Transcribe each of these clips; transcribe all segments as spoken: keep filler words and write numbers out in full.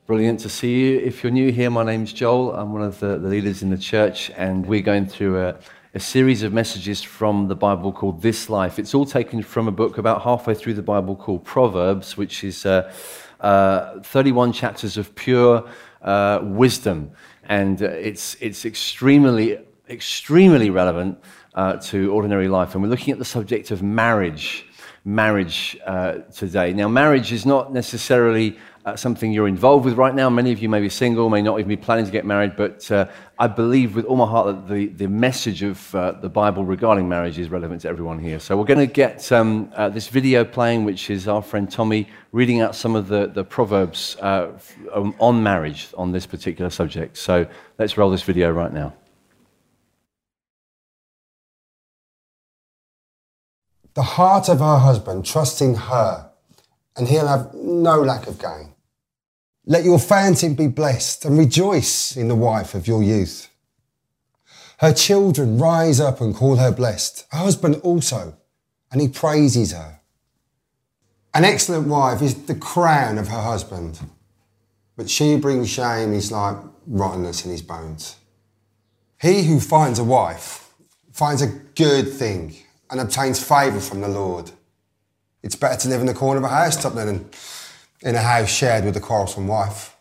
Brilliant to see you. If you're new here, my name's Joel. I'm one of the, the leaders in the church, and we're going through a, a series of messages from the Bible called This Life. It's all taken from a book about halfway through the Bible called Proverbs, which is uh, uh, thirty-one chapters of pure uh, wisdom, and uh, it's it's extremely extremely relevant uh, to ordinary life. And we're looking at the subject of marriage. Marriage uh, today. Now, marriage is not necessarily uh, something you're involved with right now. Many of you may be single, may not even be planning to get married, but uh, I believe with all my heart that the, the message of uh, the Bible regarding marriage is relevant to everyone here. So we're going to get um, uh, this video playing, which is our friend Tommy reading out some of the, the Proverbs uh, on marriage on this particular subject. So let's roll this video right now. The heart of her husband, trusting her, and he'll have no lack of gain. Let your fountain be blessed, and rejoice in the wife of your youth. Her children rise up and call her blessed, her husband also, and he praises her. An excellent wife is the crown of her husband, but she who brings shame is like rottenness in his bones. He who finds a wife finds a good thing and obtains favour from the Lord. It's better to live in the corner of a housetop than in a house shared with a quarrelsome wife.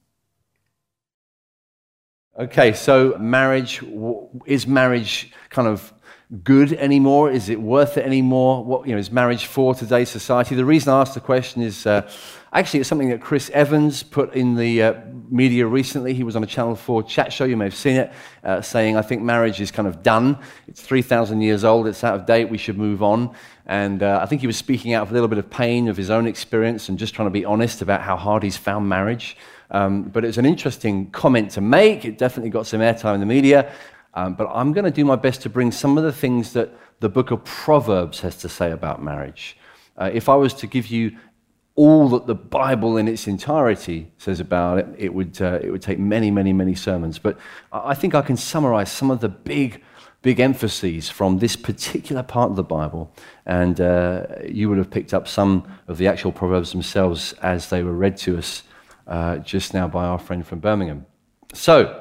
Okay, so marriage, is marriage kind of good anymore? Is it worth it anymore? What, you know, is marriage for today's society? The reason I asked the question is uh, actually it's something that Chris Evans put in the uh, media recently. He was on a Channel four chat show, you may have seen it, uh, saying, I think marriage is kind of done. It's three thousand years old, it's out of date, we should move on. And uh, I think he was speaking out of a little bit of pain of his own experience and just trying to be honest about how hard he's found marriage. Um, but it was an interesting comment to make. It definitely got some airtime in the media. Um, but I'm going to do my best to bring some of the things that the book of Proverbs has to say about marriage. Uh, if I was to give you all that the Bible in its entirety says about it, it would uh, it would take many, many, many sermons. But I think I can summarize some of the big, big emphases from this particular part of the Bible. And uh, you would have picked up some of the actual Proverbs themselves as they were read to us uh, just now by our friend from Birmingham. So,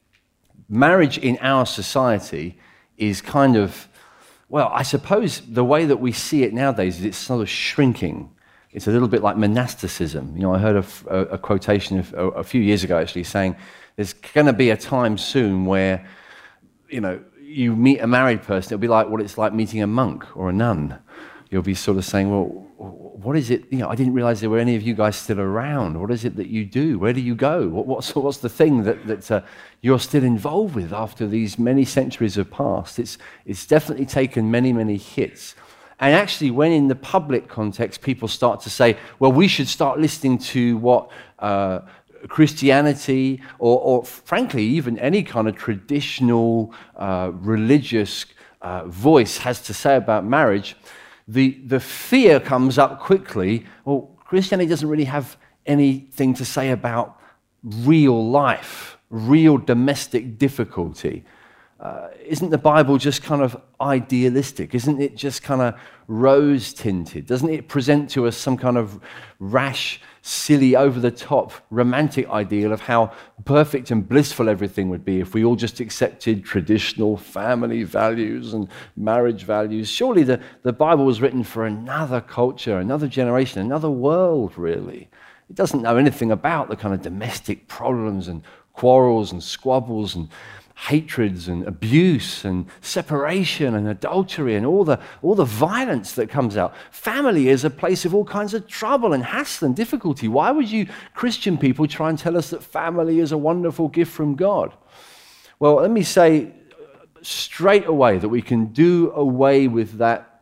marriage in our society is kind of, well, I suppose the way that we see it nowadays is it's sort of shrinking. It's a little bit like monasticism. You know, I heard a, a, a quotation of, a, a few years ago actually saying there's going to be a time soon where, you know, you meet a married person, it'll be like what it's like meeting a monk or a nun. You'll be sort of saying, well, what is it? You know, I didn't realize there were any of you guys still around. What is it that you do? Where do you go? What, what's, what's the thing that, that uh, you're still involved with after these many centuries have passed? It's, it's definitely taken many, many hits. And actually, when in the public context, people start to say, well, we should start listening to what uh, Christianity or, or, frankly, even any kind of traditional uh, religious uh, voice has to say about marriage, The, the fear comes up quickly, well, Christianity doesn't really have anything to say about real life, real domestic difficulty. Uh, isn't the Bible just kind of idealistic? Isn't it just kind of rose-tinted? Doesn't it present to us some kind of rash, silly, over-the-top, romantic ideal of how perfect and blissful everything would be if we all just accepted traditional family values and marriage values? Surely the, the Bible was written for another culture, another generation, another world, really. It doesn't know anything about the kind of domestic problems and quarrels and squabbles and hatreds and abuse and separation and adultery and all the all the violence that comes out. Family is a place of all kinds of trouble and hassle and difficulty. Why would you Christian people try and tell us that family is a wonderful gift from God? Well, let me say straight away that we can do away with that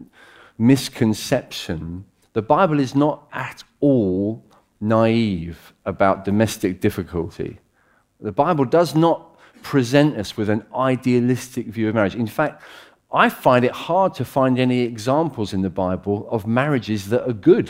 misconception. The Bible is not at all naive about domestic difficulty. The Bible does not present us with an idealistic view of marriage. In fact, I find it hard to find any examples in the Bible of marriages that are good.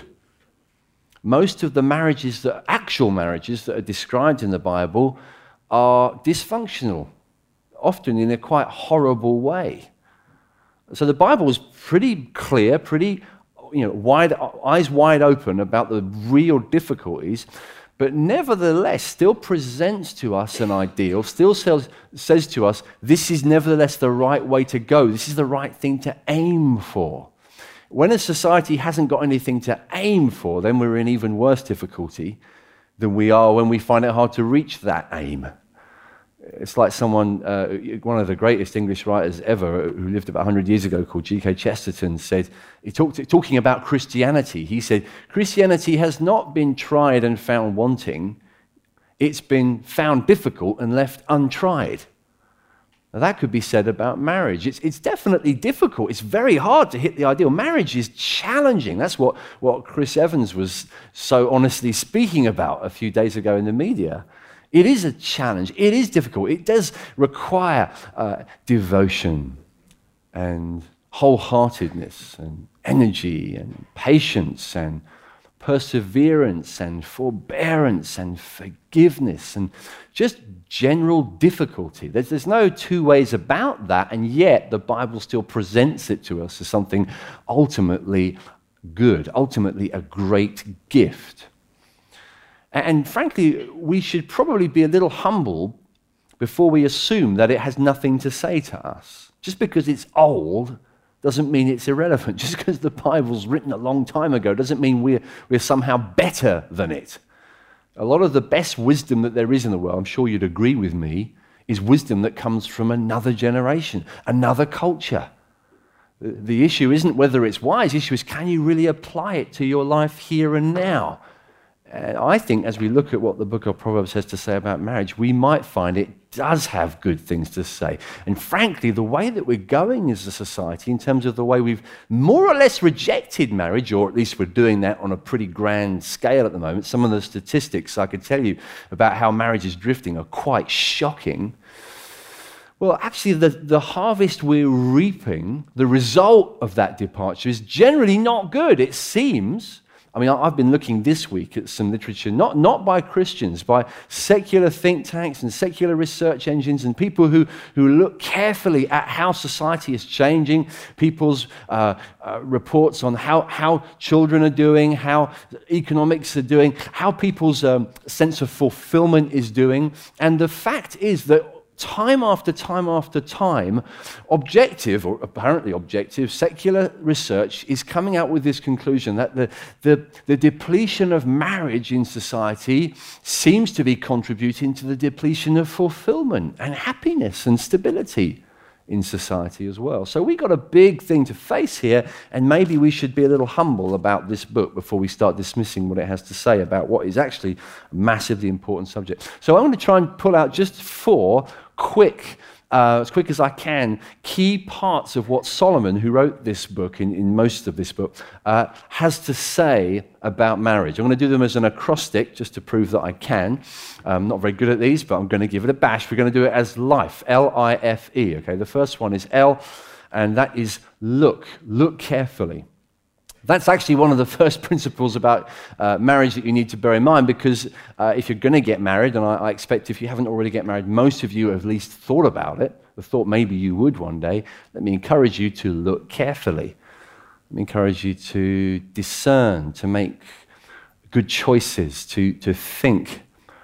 Most of the marriages, that actual marriages that are described in the Bible are dysfunctional, often in a quite horrible way. So the Bible is pretty clear, pretty, you know, wide, eyes wide open about the real difficulties. but nevertheless still presents to us an ideal, still says, says to us, this is nevertheless the right way to go. This is the right thing to aim for. When a society hasn't got anything to aim for, then we're in even worse difficulty than we are when we find it hard to reach that aim. It's like someone, uh, one of the greatest English writers ever, who lived about one hundred years ago, called G K Chesterton, said, he talked, talking about Christianity, he said, Christianity has not been tried and found wanting, it's been found difficult and left untried. Now that could be said about marriage. It's, it's definitely difficult. It's very hard to hit the ideal. Marriage is challenging. That's what, what Chris Evans was so honestly speaking about a few days ago in the media. It is a challenge. It is difficult. It does require uh, devotion and wholeheartedness and energy and patience and perseverance and forbearance and forgiveness and just general difficulty. There's, there's no two ways about that, and yet the Bible still presents it to us as something ultimately good, ultimately a great gift. And frankly, we should probably be a little humble before we assume that it has nothing to say to us. Just because it's old doesn't mean it's irrelevant. Just because the Bible's written a long time ago doesn't mean we're, we're somehow better than it. A lot of the best wisdom that there is in the world, I'm sure you'd agree with me, is wisdom that comes from another generation, another culture. The issue isn't whether it's wise, the issue is can you really apply it to your life here and now? And I think as we look at what the book of Proverbs has to say about marriage, we might find it does have good things to say. And frankly, the way that we're going as a society, in terms of the way we've more or less rejected marriage, or at least we're doing that on a pretty grand scale at the moment, some of the statistics I could tell you about how marriage is drifting are quite shocking. Well, actually, the, the harvest we're reaping, the result of that departure is generally not good. It seems... I mean, I've been looking this week at some literature, not, not by Christians, by secular think tanks and secular research engines and people who, who look carefully at how society is changing, people's uh, uh, reports on how, how children are doing, how economics are doing, how people's um, sense of fulfillment is doing. And the fact is that time after time after time, objective, or apparently objective, secular research is coming out with this conclusion that the, the, the depletion of marriage in society seems to be contributing to the depletion of fulfillment and happiness and stability in society as well. So we've got a big thing to face here, and maybe we should be a little humble about this book before we start dismissing what it has to say about what is actually a massively important subject. So I want to try and pull out just four quick, uh, as quick as I can, key parts of what Solomon, who wrote this book, in, in most of this book, uh, has to say about marriage. I'm going to do them as an acrostic, just to prove that I can. I'm not very good at these, but I'm going to give it a bash. We're going to do it as life, L I F E. Okay, the first one is L, and that is look. Look carefully. That's actually one of the first principles about uh, marriage that you need to bear in mind, because uh, if you're going to get married, and I, I expect if you haven't already get married, most of you have at least thought about it, or thought maybe you would one day, let me encourage you to look carefully. Let me encourage you to discern, to make good choices, to, to think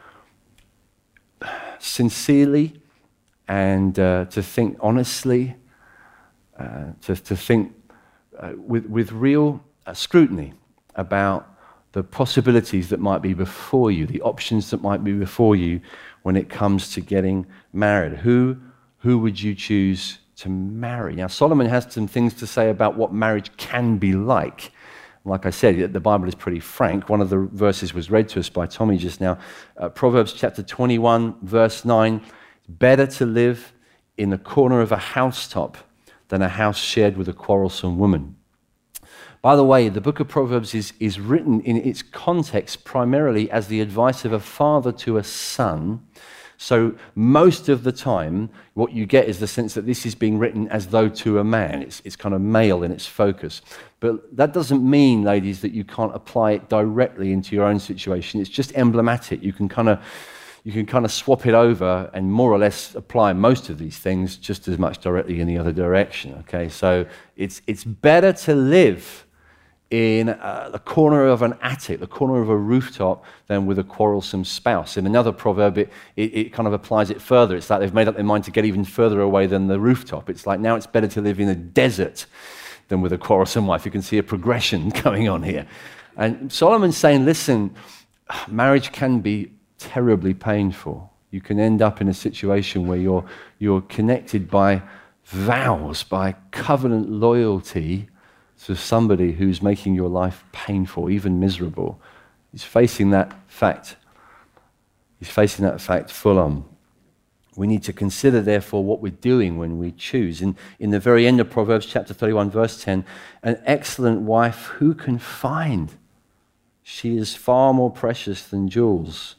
sincerely, and uh, to think honestly, uh, to, to think uh, with, with real Uh, scrutiny about the possibilities that might be before you, the options that might be before you when it comes to getting married. Who, who would you choose to marry? Now, Solomon has some things to say about what marriage can be like. Like I said, the Bible is pretty frank. One of the verses was read to us by Tommy just now. Uh, Proverbs chapter twenty-one, verse nine. It's better to live in the corner of a housetop than a house shared with a quarrelsome woman. By the way, the book of Proverbs is, is written in its context primarily as the advice of a father to a son. So most of the time, what you get is the sense that this is being written as though to a man. It's, it's kind of male in its focus. But that doesn't mean, ladies, that you can't apply it directly into your own situation. It's just emblematic. You can kind of you can kind of swap it over and more or less apply most of these things just as much directly in the other direction. Okay, so it's it's better to live in uh, the corner of an attic, the corner of a rooftop, than with a quarrelsome spouse. In another proverb, it, it, it kind of applies it further. It's like they've made up their mind to get even further away than the rooftop. It's like now it's better to live in a desert than with a quarrelsome wife. You can see a progression going on here. And Solomon's saying, listen, marriage can be terribly painful. You can end up in a situation where you're, you're connected by vows, by covenant loyalty to somebody who's making your life painful, even miserable. He's facing that fact. He's facing that fact full on. We need to consider, therefore, what we're doing when we choose. In, in the very end of Proverbs chapter thirty-one, verse ten, an excellent wife who can find? She is far more precious than jewels.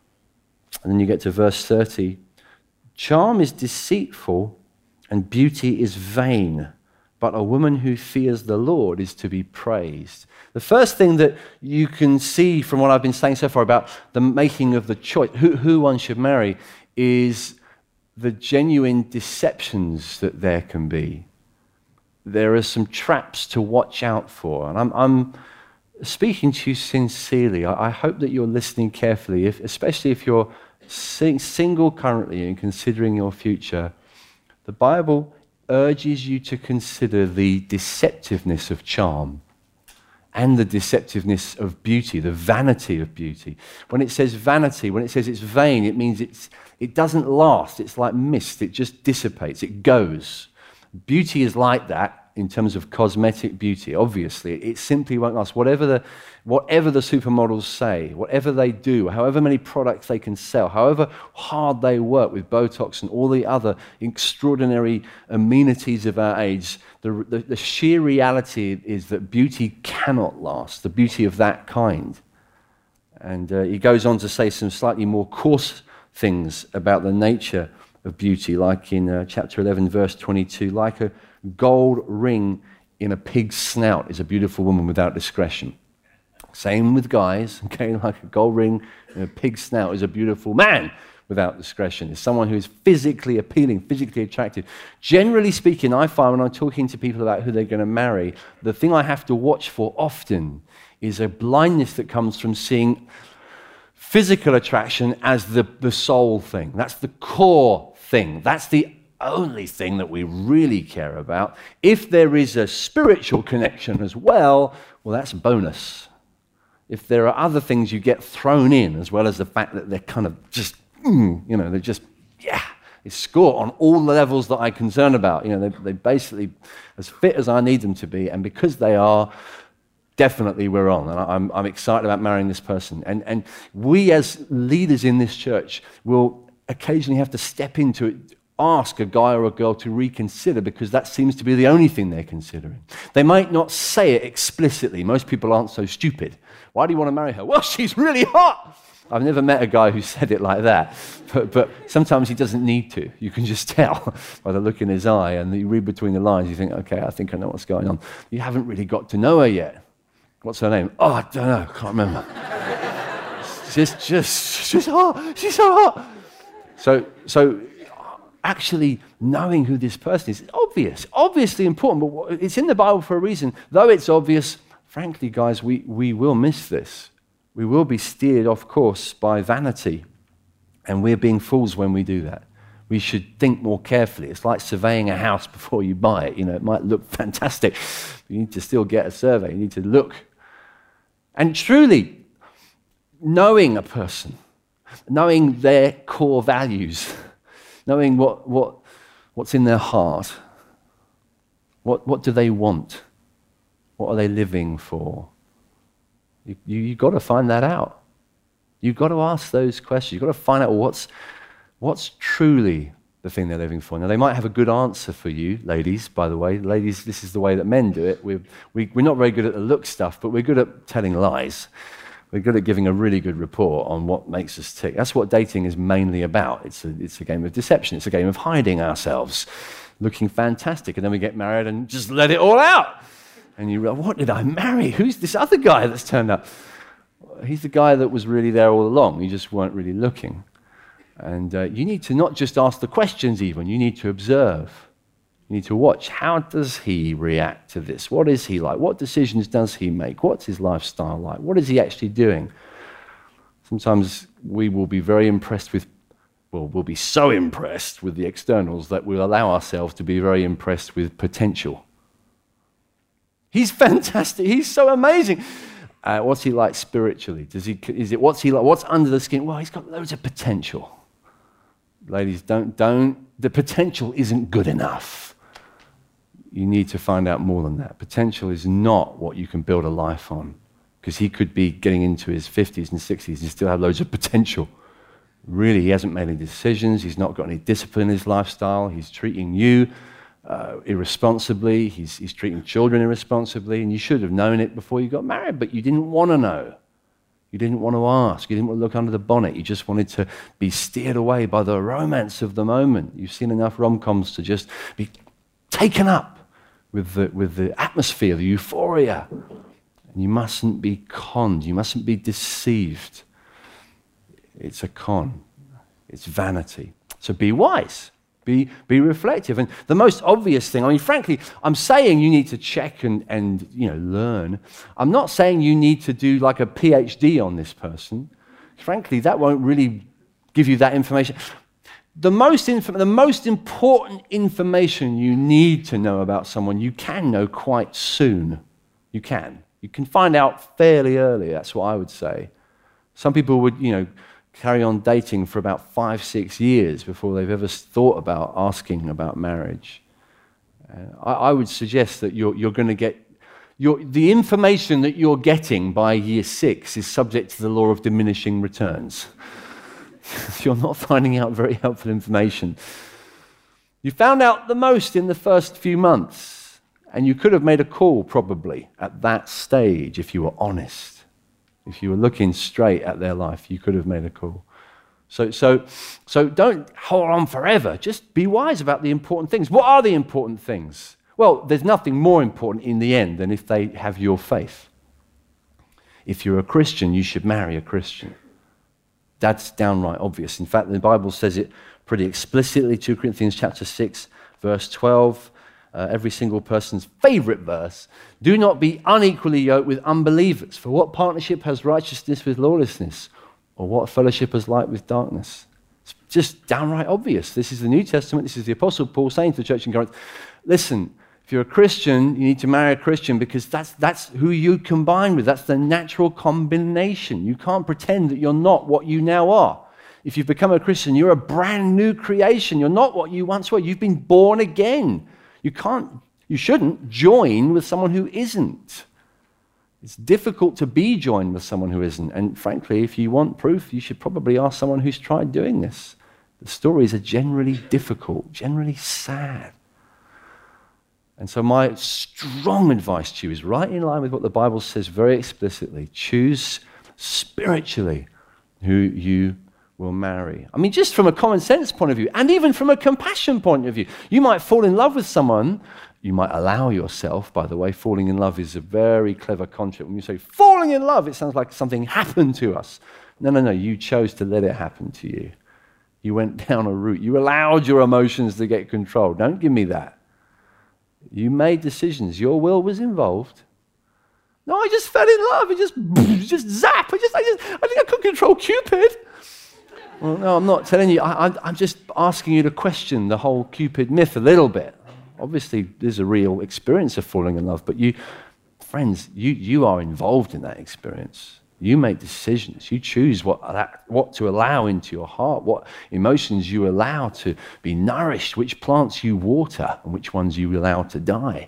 And then you get to verse thirty. Charm is deceitful and beauty is vain, but a woman who fears the Lord is to be praised. The first thing that you can see from what I've been saying so far about the making of the choice, who, who one should marry, is the genuine deceptions that there can be. There are some traps to watch out for. And I'm, I'm speaking to you sincerely. I, I hope that you're listening carefully, if, especially if you're sing, single currently and considering your future. The Bible urges you to consider the deceptiveness of charm and the deceptiveness of beauty, the vanity of beauty. When it says vanity, when it says it's vain, it means it's, it doesn't last. It's like mist. It just dissipates. It goes. Beauty is like that in terms of cosmetic beauty, obviously. It simply won't last. Whatever the, whatever the supermodels say, whatever they do, however many products they can sell, however hard they work with Botox and all the other extraordinary amenities of our age, the, the, the sheer reality is that beauty cannot last, the beauty of that kind. And uh, he goes on to say some slightly more coarse things about the nature of beauty, like in uh, chapter eleven, verse twenty-two, like a gold ring in a pig's snout is a beautiful woman without discretion. Same with guys, okay, like a gold ring in a pig's snout is a beautiful man without discretion. It's someone who is physically appealing, physically attractive. Generally speaking, I find when I'm talking to people about who they're going to marry, the thing I have to watch for often is a blindness that comes from seeing physical attraction as the, the sole thing. That's the core thing. That's the only thing that we really care about. If there is a spiritual connection as well, well, that's a bonus. If there are other things you get thrown in, as well as the fact that they're kind of just, mm, you know, they're just, yeah, it's score on all the levels that I'm concerned about. You know, they, they're basically as fit as I need them to be, and because they are, definitely we're on. And I'm, I'm excited about marrying this person. And, and we as leaders in this church will occasionally have to step into it, ask a guy or a girl to reconsider, because that seems to be the only thing they're considering. They might not say it explicitly. Most people aren't so stupid. Why do you want to marry her? Well, she's really hot. I've never met a guy who said it like that, but, but sometimes he doesn't need to. You can just tell by the look in his eye, and you read between the lines, you think, okay, I think I know what's going on. You haven't really got to know her yet. What's her name? Oh, I don't know, I can't remember. just, just, she's hot, she's so hot. So, so actually knowing who this person is, obvious, obviously important, but it's in the Bible for a reason. Though it's obvious, frankly, guys, we, we will miss this. We will be steered off course by vanity, and we're being fools when we do that. We should think more carefully. It's like surveying a house before you buy it. You know, it might look fantastic, but you need to still get a survey. You need to look. And truly, knowing a person, knowing their core values, knowing what, what, what's in their heart, what, what do they want, what are they living for, you, you, you've got to find that out. You've got to ask those questions. You've got to find out what's, what's truly the thing they're living for. Now, they might have a good answer for you, ladies, by the way. Ladies, this is the way that men do it. We're, we, we're not very good at the look stuff, but we're good at telling lies. We're good at giving a really good report on what makes us tick. That's what dating is mainly about. It's a, it's a game of deception. It's a game of hiding ourselves, looking fantastic, and then we get married and just let it all out. And you realize, what did I marry? Who's this other guy that's turned up? He's the guy that was really there all along. You just weren't really looking. And uh, you need to not just ask the questions even, you need to observe. You need to watch. How does he react to this? What is he like? What decisions does he make? What's his lifestyle like? What is he actually doing? Sometimes we will be very impressed with, well, we'll be so impressed with the externals that we'll allow ourselves to be very impressed with potential. He's fantastic. He's so amazing. Uh, what's he like spiritually? Does he? Is it? What's he like? What's under the skin? Well, he's got loads of potential. Ladies, don't don't. The potential isn't good enough. You need to find out more than that. Potential is not what you can build a life on, because he could be getting into his fifties and sixties and still have loads of potential. Really, he hasn't made any decisions. He's not got any discipline in his lifestyle. He's treating you uh, irresponsibly. He's, he's treating children irresponsibly, and you should have known it before you got married, but you didn't want to know. You didn't want to ask. You didn't want to look under the bonnet. You just wanted to be steered away by the romance of the moment. You've seen enough rom-coms to just be taken up with the, with the atmosphere, the euphoria. And you mustn't be conned. You mustn't be deceived. It's a con. It's vanity. So be wise. Be, be reflective. And the most obvious thing, I mean, frankly, I'm saying you need to check and, and you know, learn. I'm not saying you need to do like a PhD on this person. Frankly, that won't really give you that information. The most, inf- the most important information you need to know about someone, you can know quite soon. You can. You can find out fairly early, that's what I would say. Some people would, you know, carry on dating for about five, six years before they've ever thought about asking about marriage. Uh, I, I would suggest that you're, you're going to get, you're, the information that you're getting by year six is subject to the law of diminishing returns. You're not finding out very helpful information. You found out the most in the first few months, and you could have made a call probably at that stage if you were honest. If you were looking straight at their life, you could have made a call. So, so, so don't hold on forever. Just be wise about the important things. What are the important things? Well, there's nothing more important in the end than if they have your faith. If you're a Christian, you should marry a Christian. That's downright obvious. In fact, the Bible says it pretty explicitly, Second Corinthians chapter six, verse twelve, uh, every single person's favorite verse. Do not be unequally yoked with unbelievers, for what partnership has righteousness with lawlessness? Or what fellowship has light with darkness? It's just downright obvious. This is the New Testament. This is the Apostle Paul saying to the church in Corinth, listen, if you're a Christian, you need to marry a Christian because that's, that's who you combine with. That's the natural combination. You can't pretend that you're not what you now are. If you've become a Christian, you're a brand new creation. You're not what you once were. You've been born again. You can't, you shouldn't join with someone who isn't. It's difficult to be joined with someone who isn't. And frankly, if you want proof, you should probably ask someone who's tried doing this. The stories are generally difficult, generally sad. And so my strong advice to you is right in line with what the Bible says very explicitly. Choose spiritually who you will marry. I mean, just from a common sense point of view, and even from a compassion point of view. You might fall in love with someone. You might allow yourself, by the way, falling in love is a very clever concept. When you say falling in love, it sounds like something happened to us. No, no, no, you chose to let it happen to you. You went down a route. You allowed your emotions to get control. Don't give me that. You made decisions. Your will was involved. No, I just fell in love. It just, just zap. I just, I just, I think I could control Cupid. Well, no, I'm not telling you. I, I, I'm just asking you to question the whole Cupid myth a little bit. Obviously, there's a real experience of falling in love, but you, friends, you, you are involved in that experience. You make decisions. You choose what, that, what to allow into your heart, what emotions you allow to be nourished, which plants you water, and which ones you allow to die.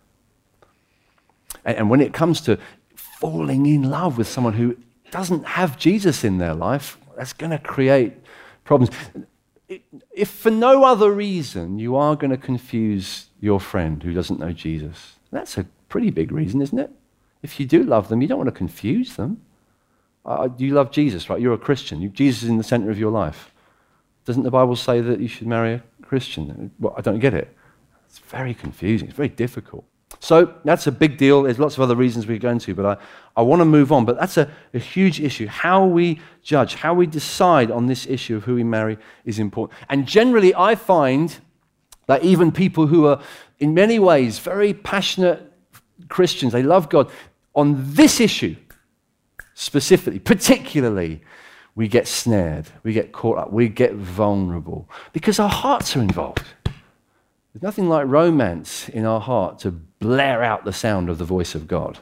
And, and when it comes to falling in love with someone who doesn't have Jesus in their life, that's going to create problems. If for no other reason you are going to confuse your friend who doesn't know Jesus, that's a pretty big reason, isn't it? If you do love them, you don't want to confuse them. Uh, you love Jesus, right? You're a Christian. You, Jesus is in the center of your life. Doesn't the Bible say that you should marry a Christian? Well, I don't get it. It's very confusing. It's very difficult. So that's a big deal. There's lots of other reasons we go into, but I, I want to move on. But that's a, a huge issue. How we judge, how we decide on this issue of who we marry is important. And generally, I find That even people who are in many ways very passionate Christians, they love God, on this issue specifically, particularly, we get snared, we get caught up, we get vulnerable because our hearts are involved. There's nothing like romance in our heart to blare out the sound of the voice of God.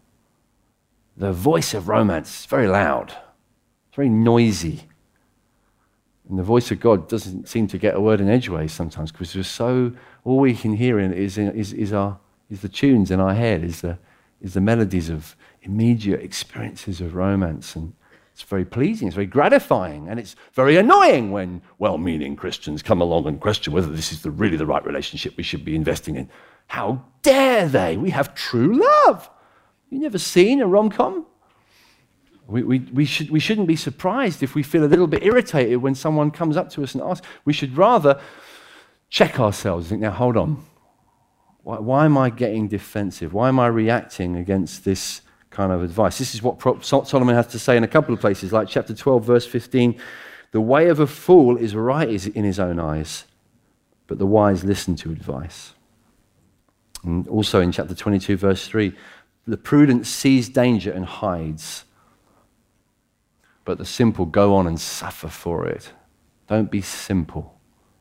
The voice of romance is very loud, it's very noisy. And the voice of God doesn't seem to get a word in edgeways sometimes because we're so, all we can hear in is, is, is, our, is the tunes in our head, is the, is the melodies of immediate experiences of romance. And it's very pleasing, it's very gratifying, and it's very annoying when well-meaning Christians come along and question whether this is the, really the right relationship we should be investing in. How dare they? We have true love. You never seen a rom-com? We, we, we, should, we shouldn't be surprised if we feel a little bit irritated when someone comes up to us and asks. We should rather check ourselves and think, now hold on. Why, why am I getting defensive? Why am I reacting against this kind of advice? This is what Solomon has to say in a couple of places, like chapter twelve, verse fifteen. The way of a fool is right in his own eyes, but the wise listen to advice. And also in chapter twenty-two, verse three, the prudent sees danger and hides, but the simple go on and suffer for it. Don't be simple.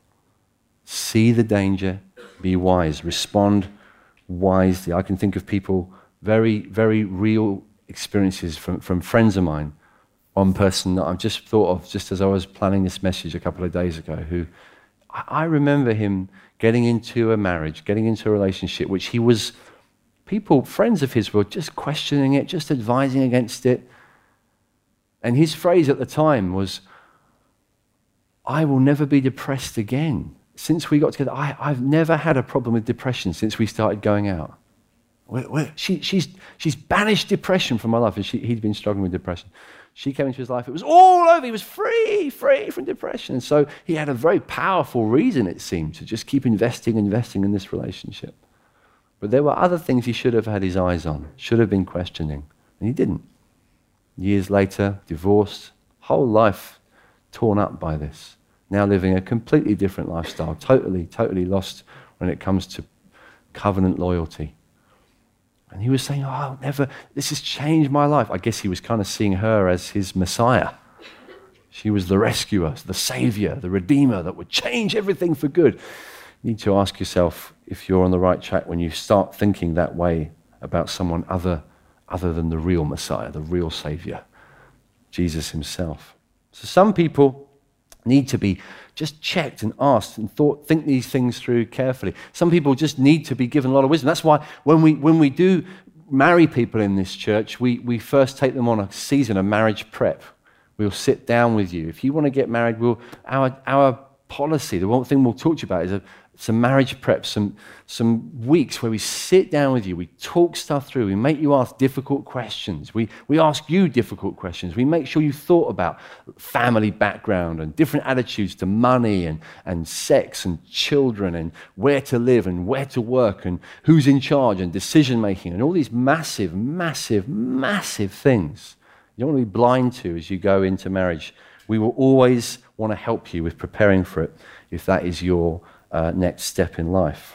See the danger, be wise, respond wisely. I can think of people, very, very real experiences from, from friends of mine. One person that I've just thought of just as I was planning this message a couple of days ago, who I, I remember him getting into a marriage, getting into a relationship, which he was, people, friends of his were just questioning it, just advising against it. And his phrase at the time was, I will never be depressed again. Since we got together, I, I've never had a problem with depression since we started going out. We're, we're, she, she's, she's banished depression from my life, and she, he'd been struggling with depression. She came into his life, it was all over, he was free, free from depression. And so he had a very powerful reason, it seemed, to just keep investing, investing in this relationship. But there were other things he should have had his eyes on, should have been questioning, and he didn't. Years later, divorced, whole life torn up by this. Now living a completely different lifestyle, totally, totally lost when it comes to covenant loyalty. And he was saying, oh, I'll never, this has changed my life. I guess he was kind of seeing her as his Messiah. She was the rescuer, the savior, the redeemer that would change everything for good. You need to ask yourself if you're on the right track when you start thinking that way about someone other, other than the real Messiah, the real savior, Jesus himself. So some people need to be just checked and asked and thought, think these things through carefully. Some people just need to be given a lot of wisdom. That's why when we when we do marry people in this church, we, we first take them on a season of marriage prep. We'll sit down with you. If you want to get married, we'll our our policy, the one thing we'll talk to you about is a, some marriage prep, some, some weeks where we sit down with you, we talk stuff through, we make you ask difficult questions, we, we ask you difficult questions, we make sure you thought about family background and different attitudes to money and, and sex and children and where to live and where to work and who's in charge and decision making and all these massive, massive, massive things you don't want to be blind to as you go into marriage. We will always want to help you with preparing for it if that is your Uh, next step in life.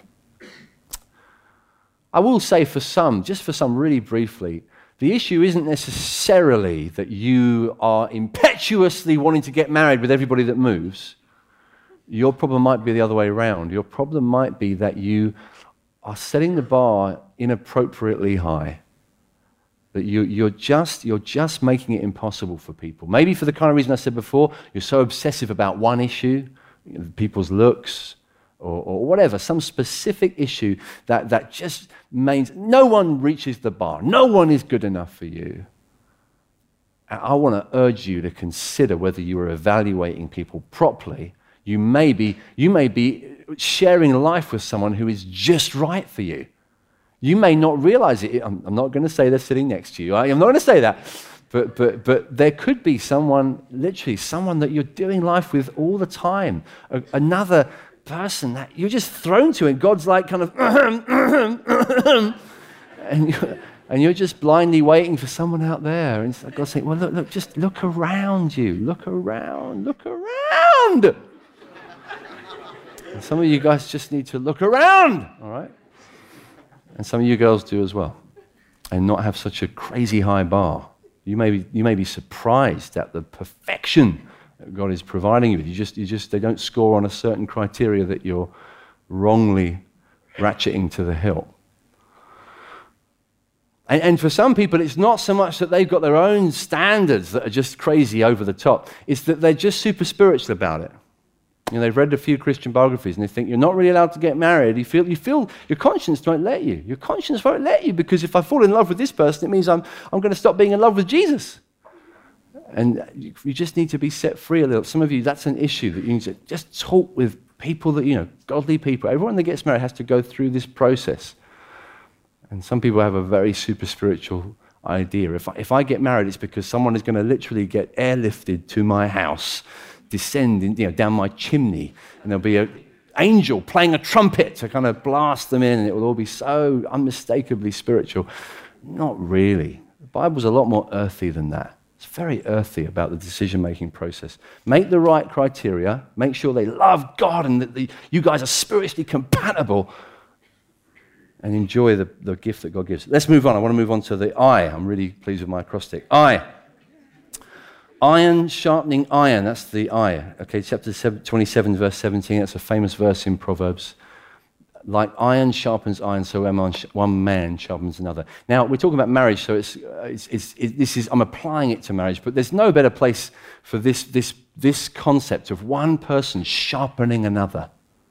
I will say for some, just for some really briefly, the issue isn't necessarily that you are impetuously wanting to get married with everybody that moves. Your problem might be the other way around. Your problem might be that you are setting the bar inappropriately high. That you, you're just you're just making it impossible for people. Maybe for the kind of reason I said before, you're so obsessive about one issue, you know, people's looks, Or, or whatever, some specific issue that, that just means no one reaches the bar. No one is good enough for you. I want to urge you to consider whether you are evaluating people properly. You may be, you may be sharing life with someone who is just right for you. You may not realize it. I'm, I'm not going to say they're sitting next to you. I, I'm not going to say that. But, but, but there could be someone, literally someone that you're doing life with all the time. A, another person that you're just thrown to, and God's like kind of and you're, and you're just blindly waiting for someone out there, and God's saying, well, look, look, just look around you, look around, look around. Some of you guys just need to look around, all right? And some of you girls do as well, and not have such a crazy high bar. You may be, you may be surprised at the perfection that God is providing you with. You just, you just, they don't score on a certain criteria that you're wrongly ratcheting to the hilt. And, and for some people, it's not so much that they've got their own standards that are just crazy over the top. It's that they're just super spiritual about it. You know, they've read a few Christian biographies and they think you're not really allowed to get married. You feel, you feel your conscience won't let you. Your conscience won't let you because if I fall in love with this person, it means I'm, I'm going to stop being in love with Jesus. And you, you just need to be set free a little. Some of you, that's an issue that you need to just talk with people that, you know, godly people. Everyone that gets married has to go through this process. And some people have a very super spiritual idea. If I, if I get married, it's because someone is going to literally get airlifted to my house, descend in, you know, down my chimney, and there'll be an angel playing a trumpet to kind of blast them in, and it will all be so unmistakably spiritual. Not really. The Bible's a lot more earthy than that. It's very earthy about the decision-making process. Make the right criteria, make sure they love God and that the, you guys are spiritually compatible, and enjoy the, the gift that God gives. Let's move on. I want to move on to the I. I'm really pleased with my acrostic. I. Iron sharpening iron, that's the I. Okay, chapter twenty-seven, verse seventeen, that's a famous verse in Proverbs. Like iron sharpens iron, so one man sharpens another. Now, we're talking about marriage, so it's, it's, it's, it, this is, I'm applying it to marriage, but there's no better place for this, this, this concept of one person sharpening another.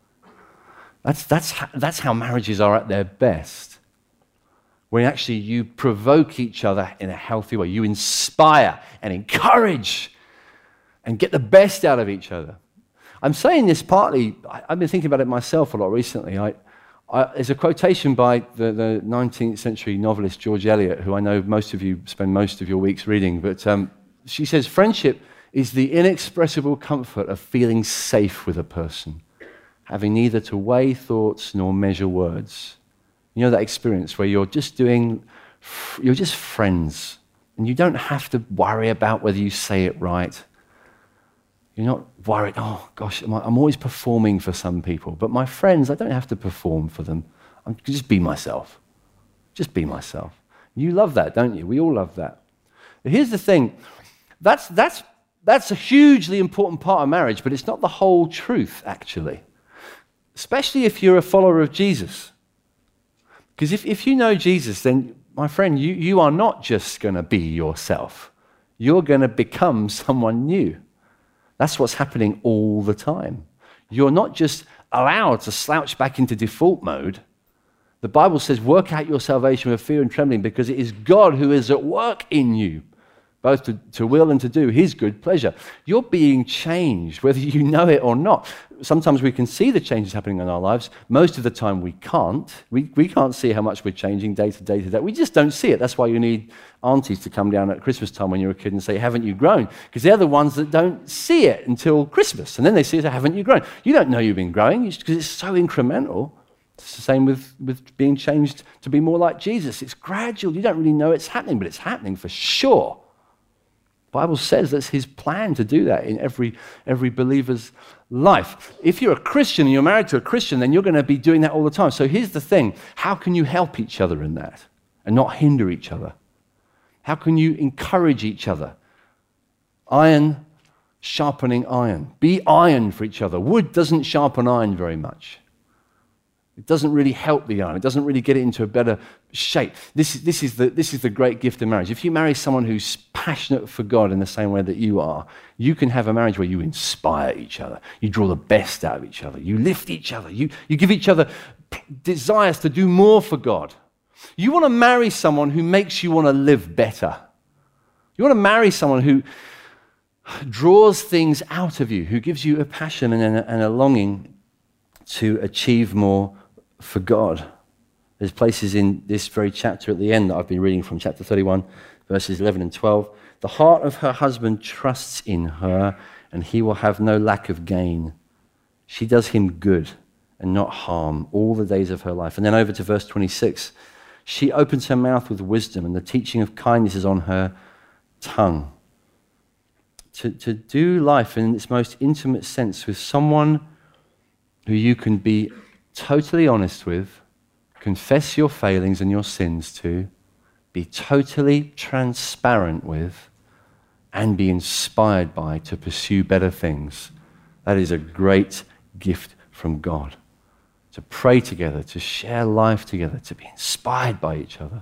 That's, that's, that's how marriages are at their best. When actually you provoke each other in a healthy way. You inspire and encourage and get the best out of each other. I'm saying this partly, I've been thinking about it myself a lot recently. I, I, there's a quotation by the, the nineteenth century novelist George Eliot, who I know most of you spend most of your weeks reading, but um, she says, friendship is the inexpressible comfort of feeling safe with a person, having neither to weigh thoughts nor measure words. You know that experience where you're just doing, you're just friends, and you don't have to worry about whether you say it right. You're not worried, oh gosh, I'm always performing for some people, but my friends, I don't have to perform for them. I can just be myself. Just be myself. You love that, don't you? We all love that. But here's the thing, that's, that's, that's a hugely important part of marriage, but it's not the whole truth, actually. Especially if you're a follower of Jesus. Because if, if you know Jesus, then, my friend, you, you are not just going to be yourself. You're going to become someone new. That's what's happening all the time. You're not just allowed to slouch back into default mode. The Bible says, work out your salvation with fear and trembling, because it is God who is at work in you, both to, to will and to do his good pleasure. You're being changed, whether you know it or not. Sometimes we can see the changes happening in our lives. Most of the time we can't. We, we can't see how much we're changing day to day to day. We just don't see it. That's why you need aunties to come down at Christmas time when you're a kid and say, haven't you grown? Because they're the ones that don't see it until Christmas. And then they see it, haven't you grown? You don't know you've been growing because it's so incremental. It's the same with, with being changed to be more like Jesus. It's gradual. You don't really know it's happening, but it's happening for sure. The Bible says that's his plan to do that in every, every believer's life. If you're a Christian and you're married to a Christian, then you're going to be doing that all the time. So here's the thing. How can you help each other in that and not hinder each other? How can you encourage each other? Iron sharpening iron. Be iron for each other. Wood doesn't sharpen iron very much. It doesn't really help the iron. It doesn't really get it into a better shape. This, this, is the, this is the great gift of marriage. If you marry someone who's passionate for God in the same way that you are, you can have a marriage where you inspire each other. You draw the best out of each other. You lift each other. You, you give each other desires to do more for God. You want to marry someone who makes you want to live better. You want to marry someone who draws things out of you, who gives you a passion and a, and a longing to achieve more for God. There's places in this very chapter at the end that I've been reading from, chapter thirty-one, verses eleven and twelve. The heart of her husband trusts in her, and he will have no lack of gain. She does him good and not harm all the days of her life. And then over to verse twenty-six. She opens her mouth with wisdom, and the teaching of kindness is on her tongue. To, to do life in its most intimate sense with someone who you can be totally honest with, confess your failings and your sins to, be totally transparent with, and be inspired by to pursue better things. That is a great gift from God. To pray together, to share life together, to be inspired by each other.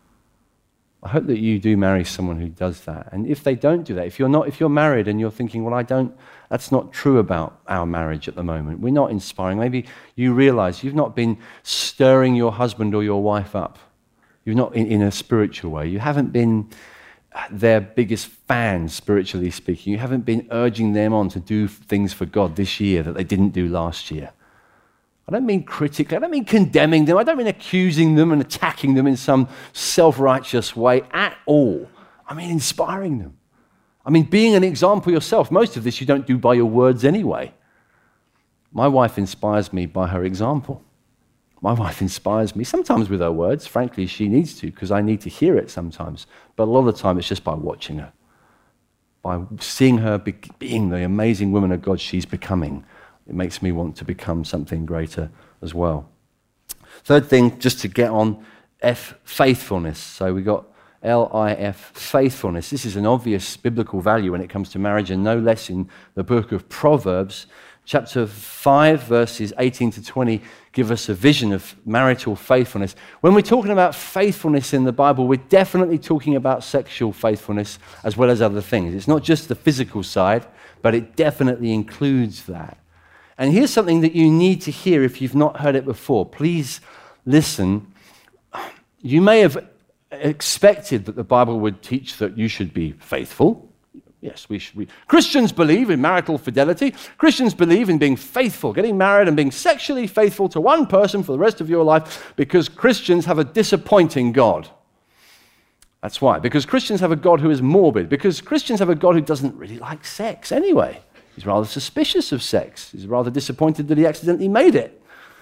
I hope that you do marry someone who does that. And if they don't do that, if you're not, if you're married and you're thinking, well, I don't, that's not true about our marriage at the moment. We're not inspiring. Maybe you realize you've not been stirring your husband or your wife up. You're not in, in a spiritual way. You haven't been their biggest fans, spiritually speaking. You haven't been urging them on to do things for God this year that they didn't do last year. I don't mean critically, I don't mean condemning them, I don't mean accusing them and attacking them in some self-righteous way at all. I mean inspiring them. I mean being an example yourself. Most of this you don't do by your words anyway. My wife inspires me by her example. My wife inspires me, sometimes with her words. Frankly, she needs to, because I need to hear it sometimes. But a lot of the time it's just by watching her, by seeing her be- being the amazing woman of God she's becoming. It makes me want to become something greater as well. Third thing, just to get on, F, faithfulness. So we got L I F, faithfulness. This is an obvious biblical value when it comes to marriage, and no less in the book of Proverbs. Chapter five, verses eighteen to twenty, give us a vision of marital faithfulness. When we're talking about faithfulness in the Bible, we're definitely talking about sexual faithfulness as well as other things. It's not just the physical side, but it definitely includes that. And here's something that you need to hear if you've not heard it before. Please listen. You may have expected that the Bible would teach that you should be faithful. Yes, we should. We, Christians believe in marital fidelity. Christians believe in being faithful, getting married and being sexually faithful to one person for the rest of your life, because Christians have a disappointing God. That's why. Because Christians have a God who is morbid. Because Christians have a God who doesn't really like sex anyway. He's rather suspicious of sex. He's rather disappointed that he accidentally made it.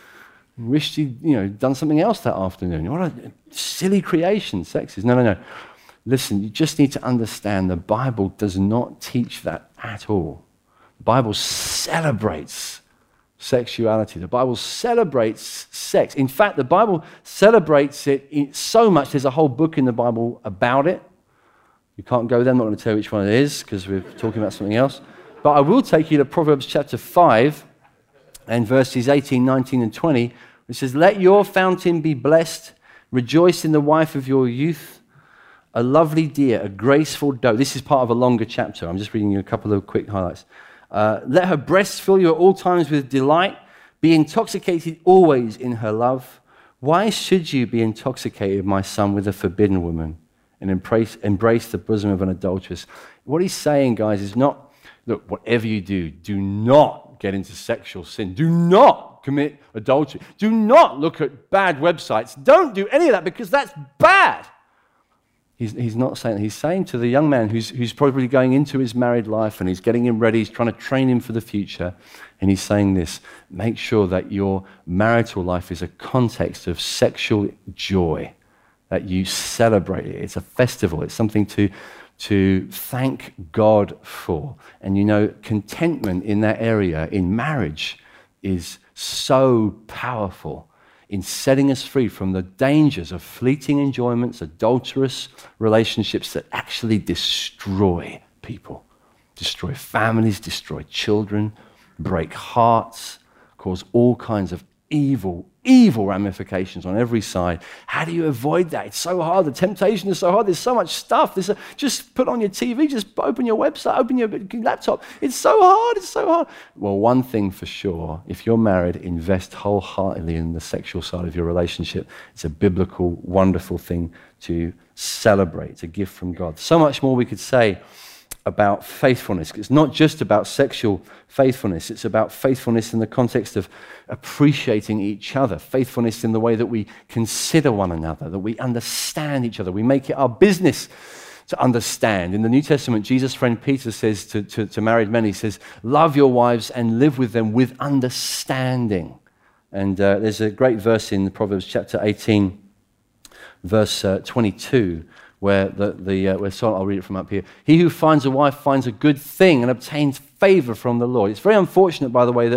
Wished he'd, you know, done something else that afternoon. What a silly creation sex is. No, no, no. Listen, you just need to understand the Bible does not teach that at all. The Bible celebrates sexuality. The Bible celebrates sex. In fact, the Bible celebrates it so much, there's a whole book in the Bible about it. You can't go there. I'm not going to tell you which one it is because we're talking about something else. But I will take you to Proverbs chapter five and verses eighteen, nineteen, and twenty, which says, "Let your fountain be blessed. Rejoice in the wife of your youth. A lovely deer, a graceful doe." This is part of a longer chapter. I'm just reading you a couple of quick highlights. Uh, "Let her breasts fill you at all times with delight. Be intoxicated always in her love. Why should you be intoxicated, my son, with a forbidden woman and embrace, embrace the bosom of an adulteress?" What he's saying, guys, is not, look, whatever you do, do not get into sexual sin. Do not commit adultery. Do not look at bad websites. Don't do any of that because that's bad. He's, he's not saying that. He's saying to the young man who's, who's probably going into his married life and he's getting him ready, he's trying to train him for the future, and he's saying this: make sure that your marital life is a context of sexual joy, that you celebrate it. It's a festival. It's something to to thank God for. And you know, contentment in that area, in marriage, is so powerful in setting us free from the dangers of fleeting enjoyments, adulterous relationships that actually destroy people, destroy families, destroy children, break hearts, cause all kinds of evil, evil ramifications on every side. How do you avoid that? It's so hard. The temptation is so hard. There's so much stuff. There's a, just put on your T V, just open your website, open your laptop. It's so hard. It's so hard. Well, one thing for sure, if you're married, invest wholeheartedly in the sexual side of your relationship. It's a biblical, wonderful thing to celebrate. It's a gift from God. So much more we could say about faithfulness. It's not just about sexual faithfulness. It's about faithfulness in the context of appreciating each other, faithfulness in the way that we consider one another, that we understand each other. We make it our business to understand. In the New Testament, Jesus' friend Peter says to, to, to married men, he says, love your wives and live with them with understanding. And uh, there's a great verse in Proverbs chapter eighteen, verse uh, twenty-two, where the, the uh, where, sorry, I'll read it from up here. He who finds a wife finds a good thing and obtains favor from the Lord. It's very unfortunate, by the way, that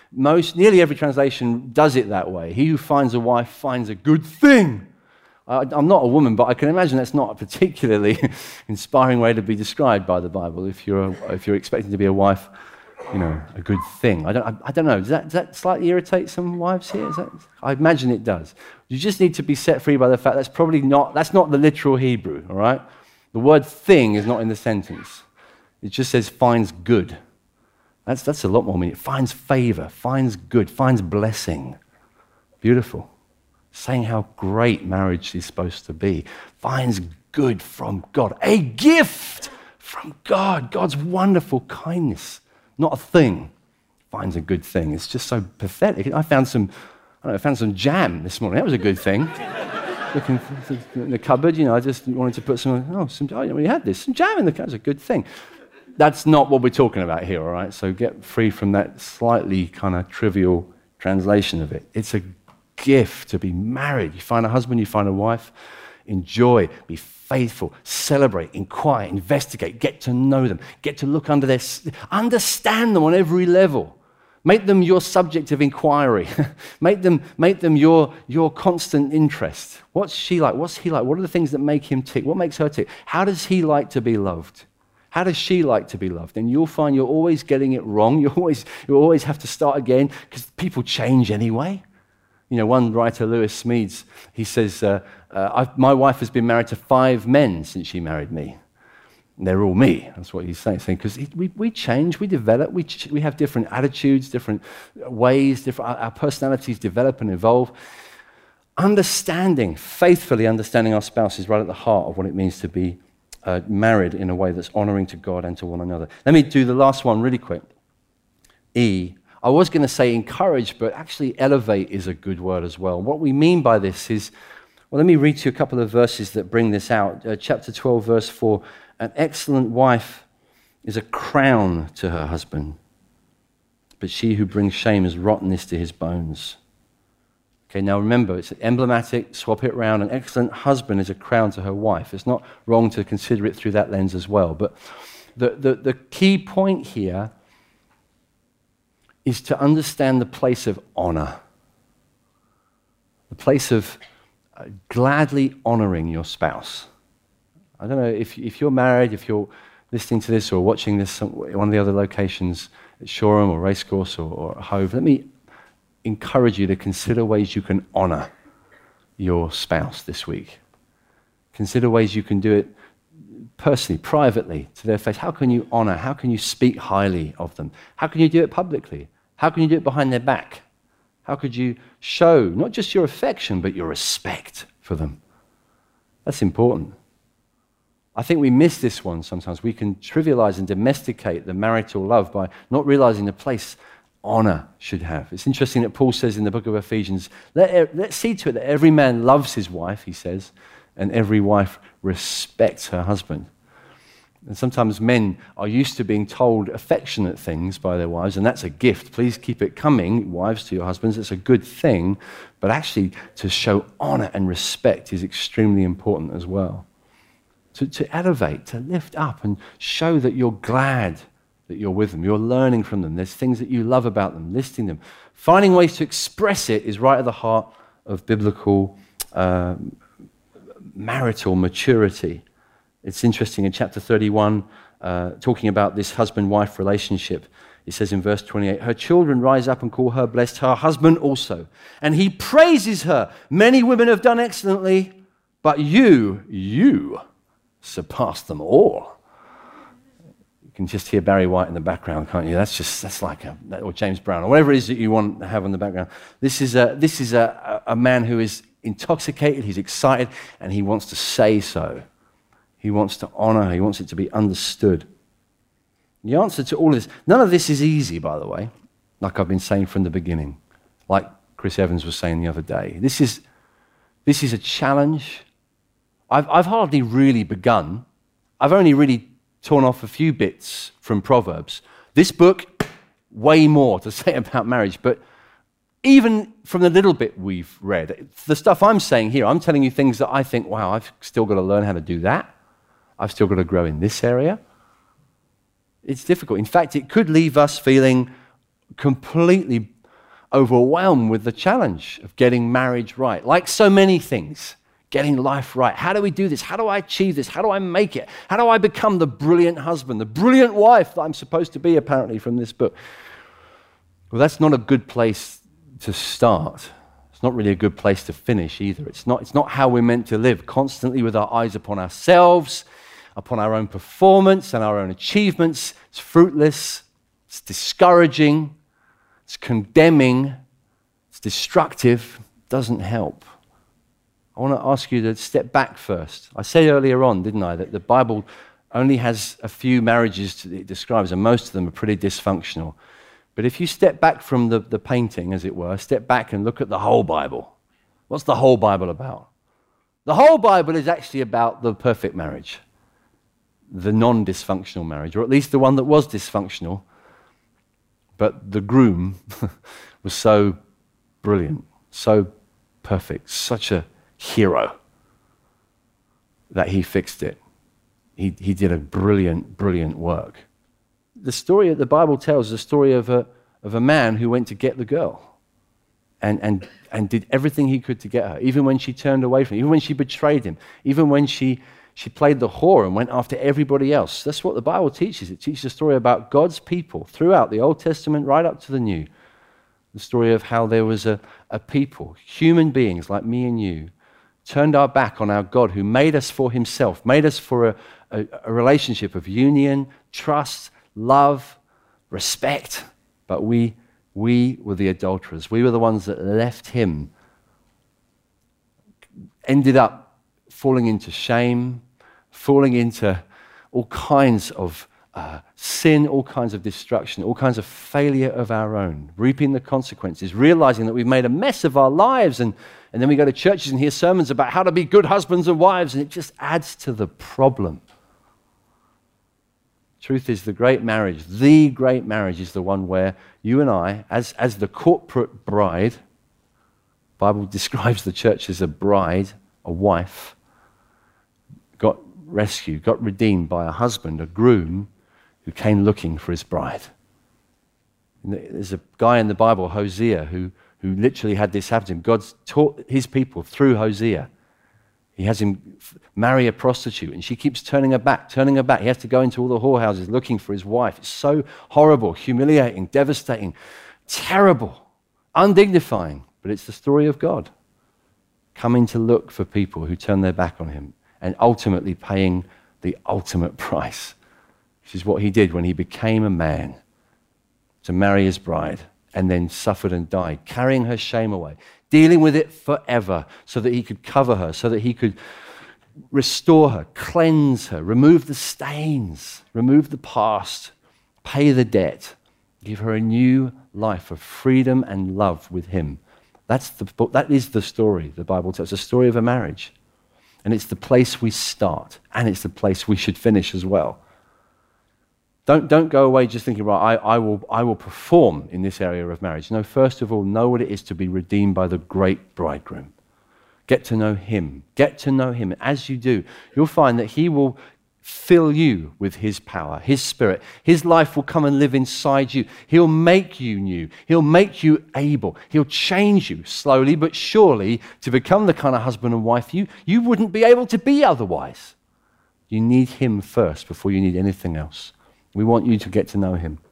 most, nearly every translation does it that way. He who finds a wife finds a good thing. I, I'm not a woman, but I can imagine that's not a particularly inspiring way to be described by the Bible. If you're a, if you're expecting to be a wife, you know, a good thing. I don't. I, I don't know. Does that, does that slightly irritate some wives here? Is that, I imagine it does. You just need to be set free by the fact that's probably not. That's not the literal Hebrew. All right. The word "thing" is not in the sentence. It just says "finds good." That's that's a lot more meaning. Finds favor, finds good, finds blessing. Beautiful. Saying how great marriage is supposed to be. Finds good from God. A gift from God. God's wonderful kindness. Not a thing. Finds a good thing. It's just so pathetic. I found some, I don't know, I found some jam this morning. That was a good thing. Looking in the cupboard, you know, I just wanted to put some, oh, some, oh, we had this, some jam in the cupboard. That's a good thing. That's not what we're talking about here, all right? So get free from that slightly kind of trivial translation of it. It's a gift to be married. You find a husband, you find a wife. Enjoy, be faithful, celebrate, inquire, investigate, get to know them, get to look under their, understand them on every level. Make them your subject of inquiry. make them, make them your, your constant interest. What's she like? What's he like? What are the things that make him tick? What makes her tick? How does he like to be loved? How does she like to be loved? And you'll find you're always getting it wrong. You always, you always have to start again because people change anyway. You know, one writer, Lewis Smedes, he says, uh, uh, I've, my wife has been married to five men since she married me. And they're all me. That's what he's saying. Because we, we change, we develop, we, ch- we have different attitudes, different ways, different, our, our personalities develop and evolve. Understanding, faithfully understanding our spouse is right at the heart of what it means to be uh, married in a way that's honoring to God and to one another. Let me do the last one really quick. E. I was going to say encourage, but actually elevate is a good word as well. What we mean by this is, well, let me read to you a couple of verses that bring this out. Uh, chapter twelve, verse four, an excellent wife is a crown to her husband, but she who brings shame is rottenness to his bones. Okay, now remember, it's emblematic, swap it around. An excellent husband is a crown to her wife. It's not wrong to consider it through that lens as well. But the, the, the key point here is to understand the place of honor, the place of uh, gladly honoring your spouse. I don't know if, if you're married, if you're listening to this or watching this at one of the other locations at Shoreham or Racecourse or, or Hove, let me encourage you to consider ways you can honor your spouse this week. Consider ways you can do it personally, privately, to their face. How can you honor? How can you speak highly of them? How can you do it publicly? How can you do it behind their back? How could you show not just your affection, but your respect for them? That's important. I think we miss this one sometimes. We can trivialize and domesticate the marital love by not realizing the place honor should have. It's interesting that Paul says in the book of Ephesians, let, let's see to it that every man loves his wife, he says, and every wife respects her husband. And sometimes men are used to being told affectionate things by their wives, and that's a gift. Please keep it coming, wives, to your husbands. It's a good thing. But actually, to show honor and respect is extremely important as well. To, to elevate, to lift up, and show that you're glad that you're with them. You're learning from them. There's things that you love about them, listing them. Finding ways to express it is right at the heart of biblical uh, marital maturity. It's interesting in chapter thirty-one, uh, talking about this husband-wife relationship. It says in verse twenty-eight, her children rise up and call her blessed, her husband also. And he praises her. Many women have done excellently, but you, you surpass them all. You can just hear Barry White in the background, can't you? That's just, that's like a, or James Brown, or whatever it is that you want to have in the background. This is a, this is a, a man who is intoxicated, he's excited, and he wants to say so. He wants to honor, he wants it to be understood. The answer to all of this, none of this is easy, by the way, like I've been saying from the beginning, like Chris Evans was saying the other day. This is, this is a challenge. I've, I've hardly really begun. I've only really torn off a few bits from Proverbs. This book, way more to say about marriage, but even from the little bit we've read, the stuff I'm saying here, I'm telling you things that I think, wow, I've still got to learn how to do that. I've still got to grow in this area. It's difficult. In fact, it could leave us feeling completely overwhelmed with the challenge of getting marriage right. Like so many things, getting life right. How do we do this? How do I achieve this? How do I make it? How do I become the brilliant husband, the brilliant wife that I'm supposed to be, apparently, from this book? Well, that's not a good place to start. It's not really a good place to finish either. It's not, it's not how we're meant to live, constantly with our eyes upon ourselves, upon our own performance and our own achievements. It's fruitless. It's discouraging. It's condemning. It's destructive. It doesn't help. I want to ask you to step back first. I said earlier on, didn't I, that the Bible only has a few marriages it describes, and most of them are pretty dysfunctional. But if you step back from the, the painting, as it were, step back and look at the whole Bible. What's the whole Bible about? The whole Bible is actually about the perfect marriage, the non-dysfunctional marriage, or at least the one that was dysfunctional, but the groom was so brilliant, so perfect, such a hero that he fixed it. He, he did a brilliant, brilliant work. The story that the Bible tells is the story of a, of a man who went to get the girl and, and, and did everything he could to get her, even when she turned away from him, even when she betrayed him, even when she, she played the whore and went after everybody else. That's what the Bible teaches. It teaches a story about God's people throughout the Old Testament right up to the New. The story of how there was a, a people, human beings like me and you, turned our back on our God who made us for himself, made us for a, a, a relationship of union, trust, love, respect. But we, we were the adulterers. We were the ones that left him, ended up falling into shame, falling into all kinds of uh, sin, all kinds of destruction, all kinds of failure of our own, reaping the consequences, realizing that we've made a mess of our lives. And, and then we go to churches and hear sermons about how to be good husbands and wives, and it just adds to the problem. Truth is, the great marriage, the great marriage is the one where you and I, as, as the corporate bride, the Bible describes the church as a bride, a wife, got rescued, got redeemed by a husband, a groom, who came looking for his bride. And there's a guy in the Bible, Hosea, who, who literally had this happen to him. God's taught his people through Hosea. He has him marry a prostitute, and she keeps turning her back, turning her back. He has to go into all the whorehouses looking for his wife. It's so horrible, humiliating, devastating, terrible, undignifying. But it's the story of God coming to look for people who turn their back on him and ultimately paying the ultimate price, which is what he did when he became a man to marry his bride and then suffered and died, carrying her shame away, dealing with it forever so that he could cover her, so that he could restore her, cleanse her, remove the stains, remove the past, pay the debt, give her a new life of freedom and love with him. That's the, that is the story the Bible tells, the story of a marriage. And it's the place we start, and it's the place we should finish as well. Don't, don't go away just thinking, right, I, I, will, I will perform in this area of marriage. No, first of all, know what it is to be redeemed by the great bridegroom. Get to know him. Get to know him. As you do, you'll find that he will fill you with his power, his spirit. His life will come and live inside you. He'll make you new. He'll make you able. He'll change you slowly but surely to become the kind of husband and wife you, you wouldn't be able to be otherwise. You need him first before you need anything else. We want you to get to know him.